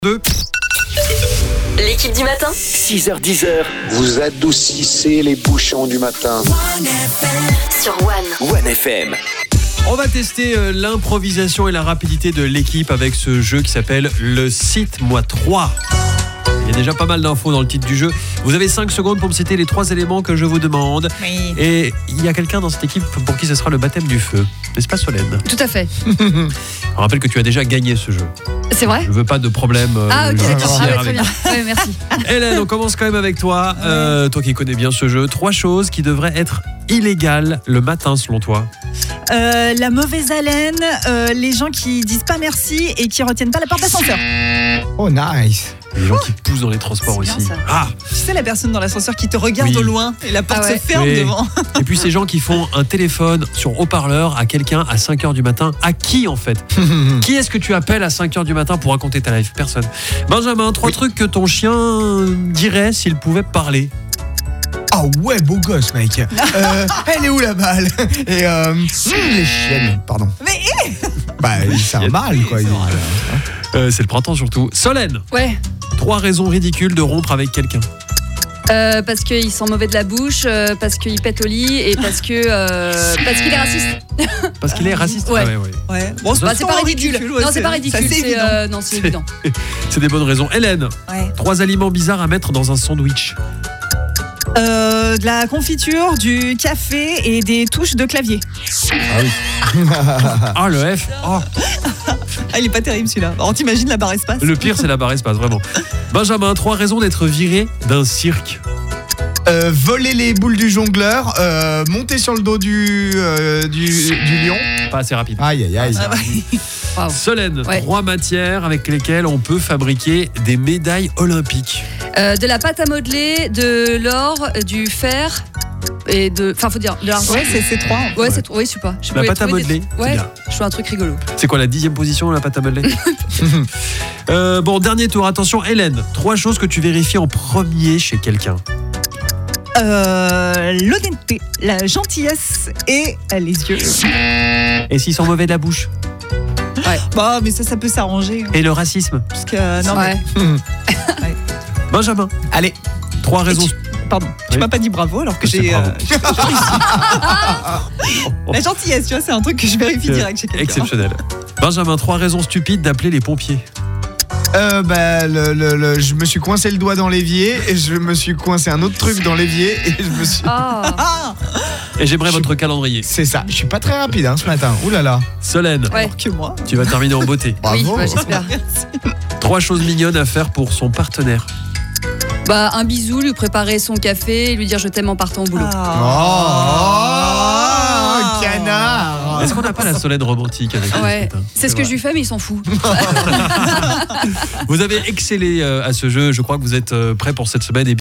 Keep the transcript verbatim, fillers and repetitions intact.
deux. L'équipe du matin. six heures dix. Vous adoucissez les bouchons du matin. Sur One. One F M. On va tester euh, l'improvisation et la rapidité de l'équipe avec ce jeu qui s'appelle le Cite-moi trois. Il y a déjà pas mal d'infos dans le titre du jeu. Vous avez cinq secondes pour me citer les trois éléments que je vous demande. Oui. Et il y a quelqu'un dans cette équipe pour qui ce sera le baptême du feu. N'est-ce pas, Solène ? Tout à fait. On rappelle que tu as déjà gagné ce jeu. C'est vrai ? Je veux pas de problème euh, Ah ok, d'accord. judiciaire Ah, ouais, très avec bien. Ouais, merci. Hélène, on commence quand même avec toi. Euh, toi qui connais bien ce jeu. Trois choses qui devraient être illégales le matin selon toi. Euh, la mauvaise haleine, euh, les gens qui disent pas merci et qui retiennent pas la porte d'ascenseur. Oh nice. Les gens qui poussent dans les transports C'est aussi. bien, ça. Ah. Tu sais, la personne dans l'ascenseur qui te regarde Oui. au loin et la porte Ah ouais. se ferme Oui. devant. Et puis ces gens qui font un téléphone sur haut-parleur à quelqu'un à cinq heures du matin. À qui en fait ? Qui est-ce que tu appelles à cinq heures du matin pour raconter ta life ? Personne. Benjamin, trois trucs que ton chien dirait s'il pouvait parler. Ah ouais, beau gosse, mec. Euh, elle est où la balle ? Et euh, hum, les chiennes, pardon. Mais Bah, c'est un mâle, quoi. Il- Euh, c'est le printemps surtout. Solène, Ouais. trois raisons ridicules de rompre avec quelqu'un. Euh, parce qu'il sent mauvais de la bouche, euh, parce qu'il pète au lit et parce que euh, parce qu'il est raciste. Parce qu'il est raciste. Ouais. Ah ouais, ouais. ouais, bon, Bah, c'est pas ridicule. ouais, non, c'est pas ridicule. ça, c'est C'est évident. euh, non, c'est évident. C'est des bonnes raisons. Hélène, Ouais. trois aliments bizarres à mettre dans un sandwich. Euh, de la confiture, du café et des touches de clavier. Ah, le F. Oh, Ah, il est pas terrible celui-là. On t'imagine la barre espace. le pire, c'est la barre espace, vraiment. Benjamin, trois raisons d'être viré d'un cirque. Euh, voler les boules du jongleur, euh, monter sur le dos du, euh, du, du lion. Pas assez rapide. Aïe, aïe, aïe. Ah, bah, Waouh. Solène, Ouais. trois matières avec lesquelles on peut fabriquer des médailles olympiques. Euh, de la pâte à modeler, de l'or, euh, du fer et de. Enfin, faut dire de l'argent. ouais, c'est c'est trois. Ouais, c'est oui, je sais pas. Je La pouvais pâte à trouver des- modeler, c'est Ouais, bien. je fais un truc rigolo. C'est quoi la dixième position, la pâte à modeler? euh, Bon, dernier tour. Attention, Hélène, trois choses que tu vérifies en premier chez quelqu'un. Euh, l'honnêteté, la gentillesse et euh, les yeux. Et s'ils sont mauvais de la bouche? Bah, mais ça, ça peut s'arranger. Et le racisme? Parce que, euh, non, mais- Ouais. Benjamin, Allez. trois raisons. pardon, tu Oui. m'as pas dit bravo alors que C'est j'ai. bravo. euh, j'ai- j'ai réussi. La gentillesse, tu vois, c'est un truc que je vérifie Euh, direct chez quelqu'un. Exceptionnel. Benjamin, trois raisons stupides d'appeler les pompiers. Euh, bah, le, le- le- je me suis coincé le doigt dans l'évier et je me suis coincé un autre truc dans l'évier et je me suis. Ah. Ah, Et j'aimerais Je- votre calendrier. C'est ça. Je suis pas très rapide hein, ce matin. Ouh là là. Solène, Ouais. alors que moi. tu vas terminer en beauté. Oui, Bravo. ouais, j'espère. Trois choses mignonnes à faire pour son partenaire. Bah, un bisou, lui préparer son café et lui dire je t'aime en partant au boulot. Ah. Oh, canard. Est-ce qu'on n'a pas la Solène romantique avec nous, Ouais, ce matin c'est ce que je lui fais, mais il s'en fout. Vous avez excellé euh, à ce jeu. Je crois que vous êtes euh, prêts pour cette semaine. Et